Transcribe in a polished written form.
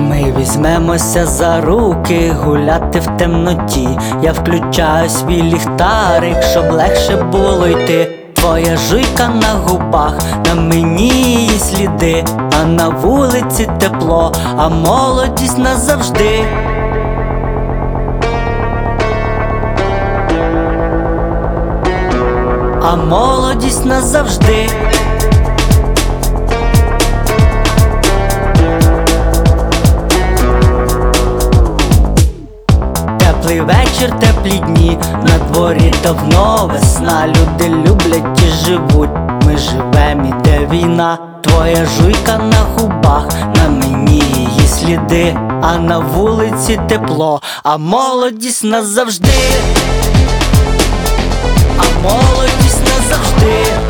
Ми візьмемося за руки гуляти в темноті. Я включаю свій ліхтарик, щоб легше було йти. Твоя жуйка на губах, на мені її сліди. А на вулиці тепло, а молодість назавжди. А молодість назавжди. Теплий вечір, теплі дні, на дворі давно весна. Люди люблять і живуть, ми живем, іде війна. Твоя жуйка на губах, на мені її сліди. А на вулиці тепло, а молодість назавжди. А молодість назавжди.